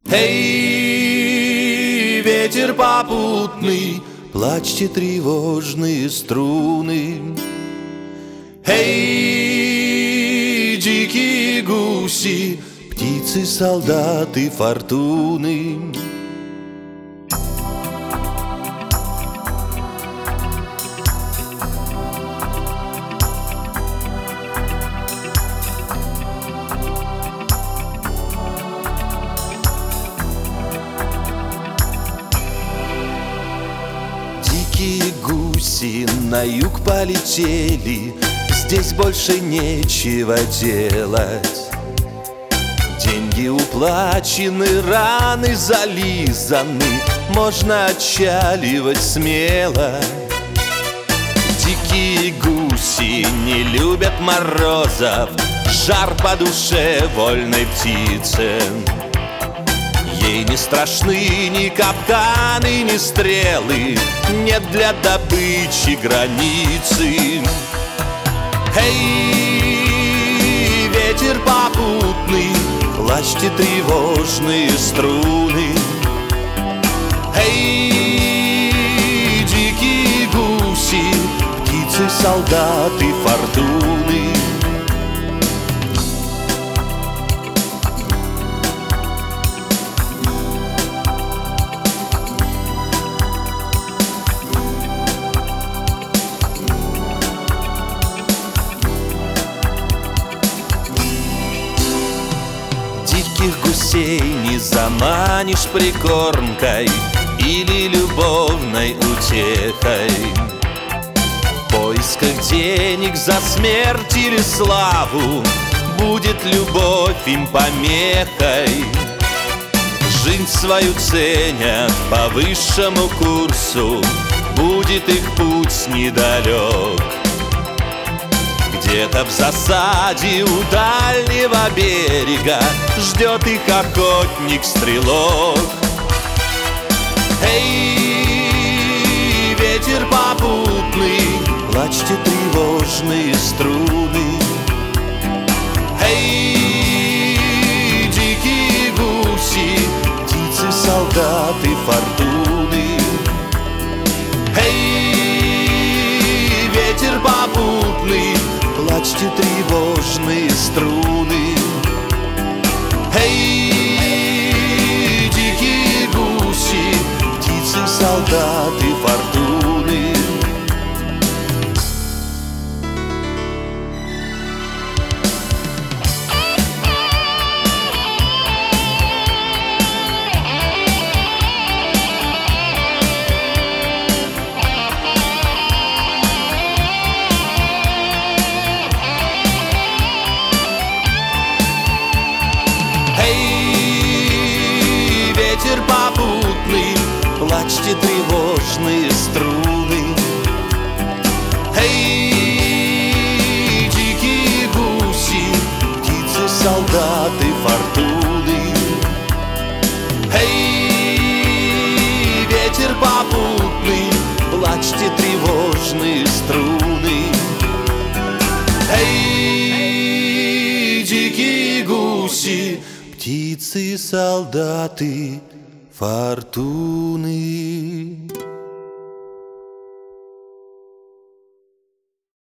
Эй, ветер попутный, плачьте тревожные струны. Эй, дикие гуси, птицы, солдаты фортуны. Дикие гуси на юг полетели, здесь больше нечего делать. Деньги уплачены, раны зализаны, можно отчаливать смело. Дикие гуси не любят морозов, жар по душе вольной птице. Ей не страшны ни капканы, ни стрелы, нет для добычи границы. Эй, ветер попутный, плачьте тревожные струны. Эй, дикие гуси, птицы, солдаты фортуны. Диких гусей не заманишь прикормкой или любовной утехой. В поисках денег за смерть или славу будет любовь им помехой. Жизнь свою ценят по высшему курсу, будет их путь недалек. Где-то в засаде у дальнего берега ждет их охотник-стрелок. Эй, ветер попутный, плачьте тревожные струны. Эй, дикие гуси, птицы, солдаты фортуны. Эй, ветер попутный, плачьте тревожные струны. Эй, дикие гуси, птицы, солдаты фортуны. Ветер попутный, плачьте тревожные струны. Эй, дикие гуси, птицы, солдаты фортуны. Эй, ветер попутный, плачьте тревожные струны. Эй, дикие гуси, птицы, солдаты фортуны.